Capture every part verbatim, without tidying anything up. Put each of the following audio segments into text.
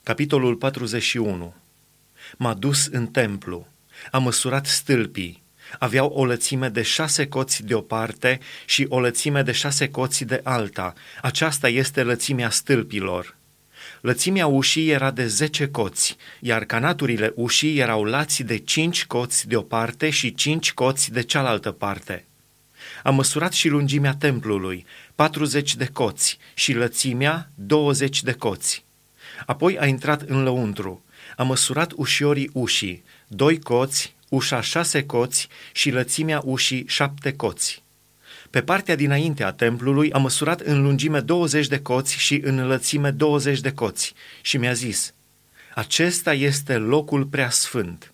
Capitolul patruzeci și unu. M-a dus în templu, a măsurat stâlpii, aveau o lățime de șase coți de o parte și o lățime de șase coți de alta, aceasta este lățimea stâlpilor. Lățimea ușii era de zece coți, iar canaturile ușii erau lați de cinci coți de o parte și cinci coți de cealaltă parte. A măsurat și lungimea templului, patruzeci de coți, și lățimea, douăzeci de coți. Apoi a intrat în lăuntru, a măsurat ușiorii ușii, doi coți, ușa șase coți și lățimea ușii șapte coți. Pe partea dinainte a templului a măsurat în lungime douăzeci de coți și în lățime douăzeci de coți și mi-a zis: acesta este locul preasfânt.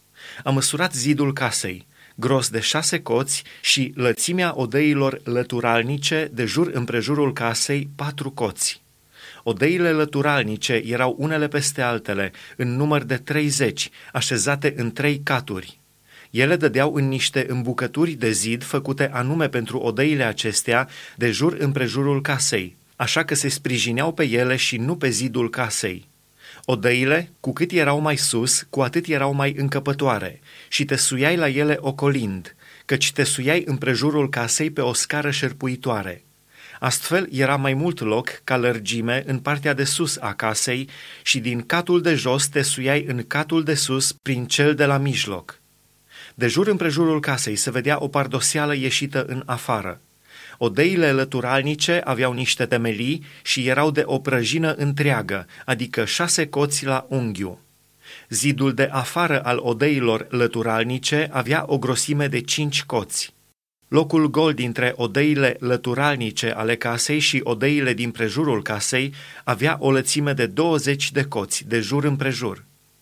A măsurat zidul casei, gros de șase coți, și lățimea odăilor lăturalnice de jur împrejurul casei, patru coți. Odăile lăturalnice erau unele peste altele, în număr de treizeci, așezate în trei caturi. Ele dădeau în niște îmbucături de zid făcute anume pentru odăile acestea de jur împrejurul casei, așa că se sprijineau pe ele și nu pe zidul casei. Odăile, cu cât erau mai sus, cu atât erau mai încăpătoare și te suiai la ele ocolind, căci te suiai împrejurul casei pe o scară șerpuitoare. Astfel era mai mult loc ca lărgime în partea de sus a casei și din catul de jos te suiai în catul de sus prin cel de la mijloc. De jur împrejurul casei se vedea o pardoseală ieșită în afară. Odăile lăturalnice aveau niște temelii și erau de o prăjină întreagă, adică șase coți la unghiu. Zidul de afară al odăilor lăturalnice avea o grosime de cinci coți. Locul gol dintre odăile lăturalnice ale casei și odăile din prejurul casei avea o lățime de douăzeci de coți, de jur împrejur.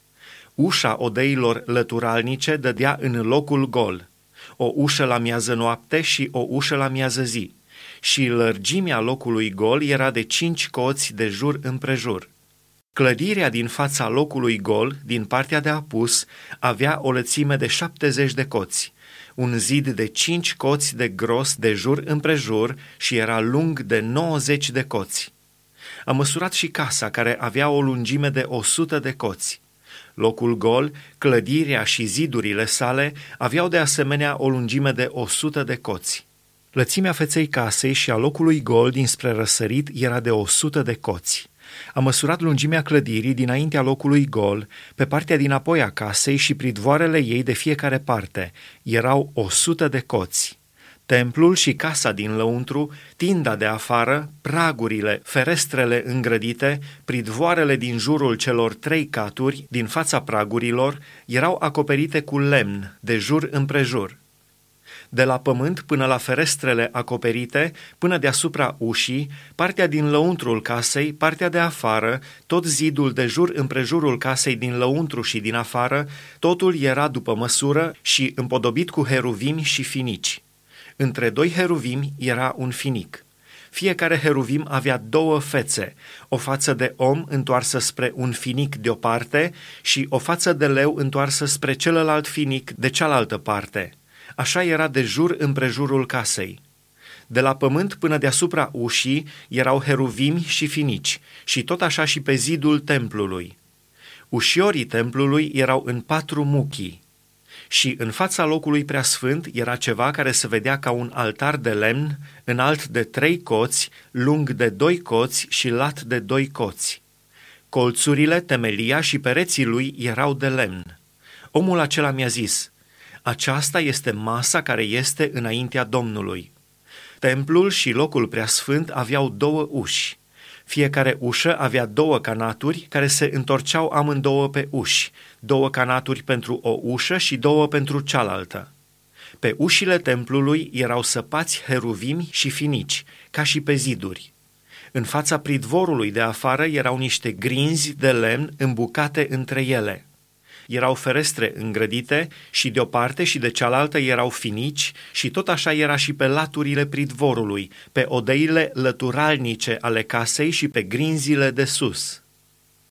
Ușa odăilor lăturalnice dădea în locul gol, o ușă la miază noapte și o ușă la miază zi, și lărgimea locului gol era de cinci coți de jur împrejur. Clădirea din fața locului gol, din partea de apus, avea o lățime de șaptezeci de coți, un zid de cinci coți de gros de jur împrejur și era lung de nouăzeci de coți. A măsurat și casa, care avea o lungime de o sută de coți. Locul gol, clădirea și zidurile sale aveau de asemenea o lungime de o sută de coți. Lățimea feței casei și a locului gol dinspre răsărit era de o sută de coți. A măsurat lungimea clădirii dinaintea locului gol, pe partea dinapoi a casei și pridvoarele ei de fiecare parte. Erau o sută de coți. Templul și casa din lăuntru, tinda de afară, pragurile, ferestrele îngrădite, pridvoarele din jurul celor trei caturi, din fața pragurilor, erau acoperite cu lemn, de jur împrejur. De la pământ până la ferestrele acoperite, până deasupra ușii, partea din lăuntrul casei, partea de afară, tot zidul de jur împrejurul casei din lăuntru și din afară, totul era după măsură și împodobit cu heruvimi și finici. Între doi heruvimi era un finic. Fiecare heruvim avea două fețe, o față de om întoarsă spre un finic de o parte și o față de leu întoarsă spre celălalt finic de cealaltă parte. Așa era de jur împrejurul casei. De la pământ până deasupra ușii erau heruvimi și finici, și tot așa și pe zidul templului. Ușiorii templului erau în patru muchii. Și în fața locului preasfânt era ceva care se vedea ca un altar de lemn, înalt de trei coți, lung de doi coți și lat de doi coți. Colțurile, temelia și pereții lui erau de lemn. Omul acela mi-a zis: aceasta este masa care este înaintea Domnului. Templul și locul preasfânt aveau două uși. Fiecare ușă avea două canaturi care se întorceau amândouă pe uși, două canaturi pentru o ușă și două pentru cealaltă. Pe ușile templului erau săpați heruvimi și finici, ca și pe ziduri. În fața pridvorului de afară erau niște grinzi de lemn îmbucate între ele. Erau ferestre îngrădite și de o parte și de cealaltă erau finici și tot așa era și pe laturile pridvorului, pe odăile lăturalnice ale casei și pe grinzile de sus.